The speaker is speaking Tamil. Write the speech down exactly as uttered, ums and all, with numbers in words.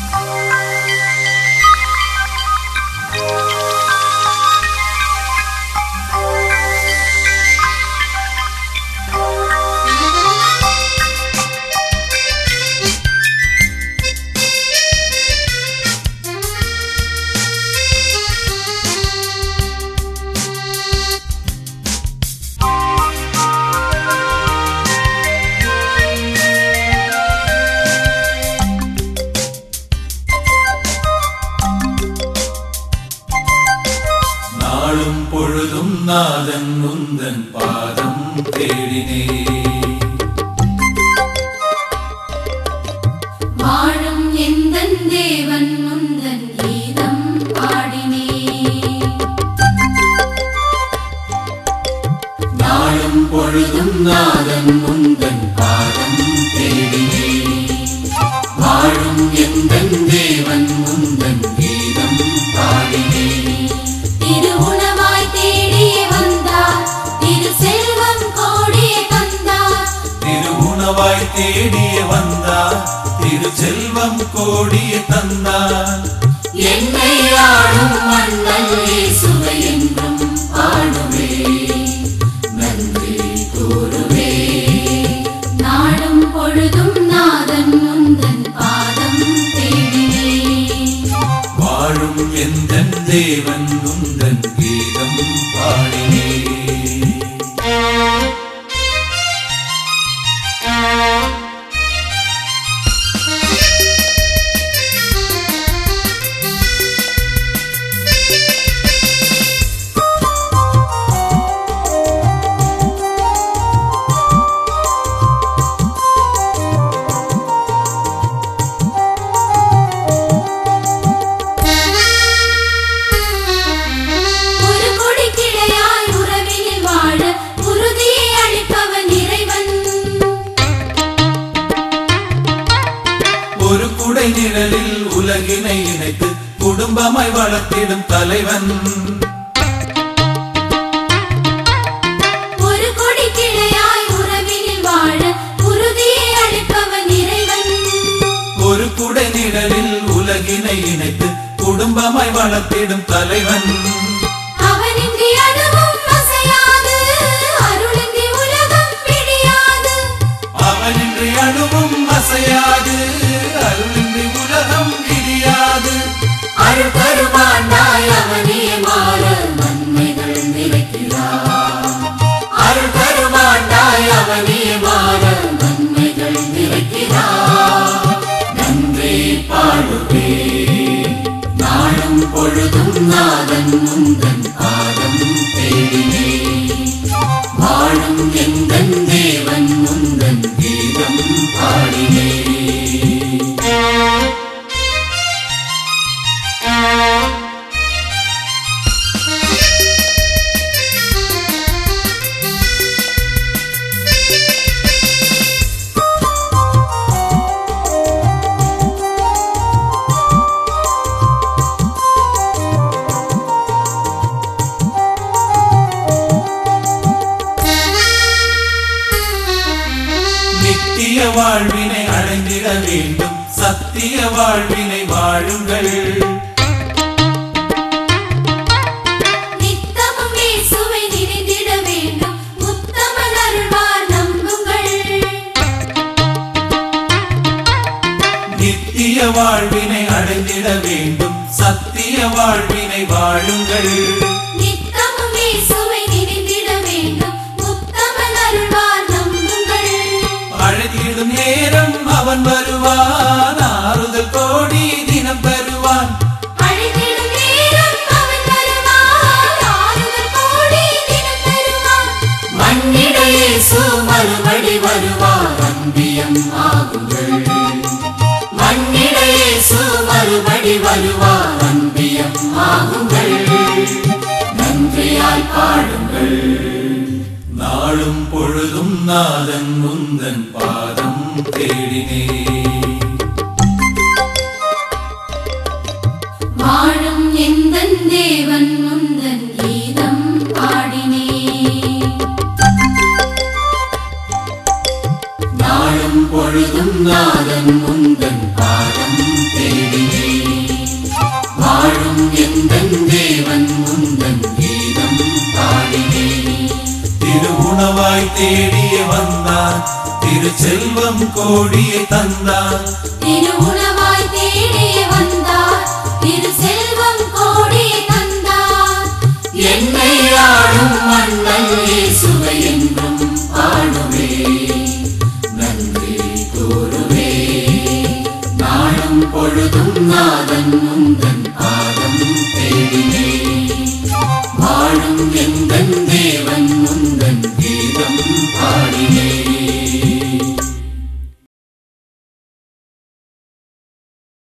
நாதன் உந்தன் பாதம் தேடினே வாழும் எந்தன் தேவன் உந்தன் கீதம் பாடினே நாளும் பொழுதும் நாதன் உந்தன் பாதம் தேடினே வாழும் எந்தன் தேவன் உந்தன் கீதம் பாடினே திருவுணவாய் தேடியே வந்தார் திரு செல்வம் கோடியே தந்தார் திருவுணவாய் தேடியே வந்தார் திரு செல்வம் கோடியே தந்தார் என்னை ஆளும் மன்னன் இயேசுவை என்றும் பாடுவே நன்றி கூறுவே நாளும் பொழுதும் நாதன் உந்தன் பாதம் தேடினே வாழும் எந்தன் தேவன் உந்தன் கீதம் பாடினே ஒரு குடை நிழலில் உலகினை இணைத்து குடும்பமாய் வளர்த்திடும் தலைவன் ஒரு கொடி கிளையாய் உறவினில் வாழ உறுதியை அளிப்பவன் இறைவன் ஒரு குடை நிழலில் உலகினை இணைத்து குடும்பமாய் வளர்த்திடும் தலைவன் அவனின்றி அதுவும் அசையாது அருளின்றி உலகம் பிடியாது அவனின்றி அணுவும் அசையாது அருளின்றி உலகம் இடியாது அருள் தருவானாய் அவனே மாற நன்மைகள் நிறைக்கிறார் அருள் தருவானாய் அவனே மாற நன்மைகள் நிறைக்கிறார் நன்றி பாடுவே நாளும் பொழுதும் நாதன் உந்தன் பாதம் தேடினே வாழும் எந்தன் தேவன் உந்தன் கீதம் பாடினே நித்திய வாழ்வினை அடைந்திட வேண்டும் சத்திய வாழ்வினை வாழுங்கள் நித்தமும் இயேசுவை நினைந்திட வேண்டும் உத்தமன் அருள்வார் நம்புங்கள் நித்திய வாழ்வினை அடைந்திட வேண்டும் சத்திய வாழ்வினை வாழுங்கள் நித்தமும் இயேசுவை நினைந்திட வேண்டும் உத்தமன் அருள்வார் நம்புங்கள் அழைத்திடும் நேரம் அவன் வருவான் ஆறுதல் கோடி தினம் பெறுவான் அழைத்திடும் நேரம் அவன் வருவான் ஆறுதல் கோடி தினம் பெறுவான் மன்னிட இயேசு மறுபடி வருவார் அன்பியம் ஆகுங்கள் மன்னிட இயேசு மறுபடி வருவார் அன்பியம் ஆகுங்கள் நன்றியாய் பாடுங்கள் நாளும் பொழுதும் நாதன் உந்தன் பாதம் தேடினே வாழும் எந்தன் தேவன் உந்தன் கீதம் பாடினே நாளும் பொழுதும் நாதன் உந்தன் பாதம் தேடினே தேடிய வந்தார் திருச்செல்வம் கோடியை தந்தார் திருவுள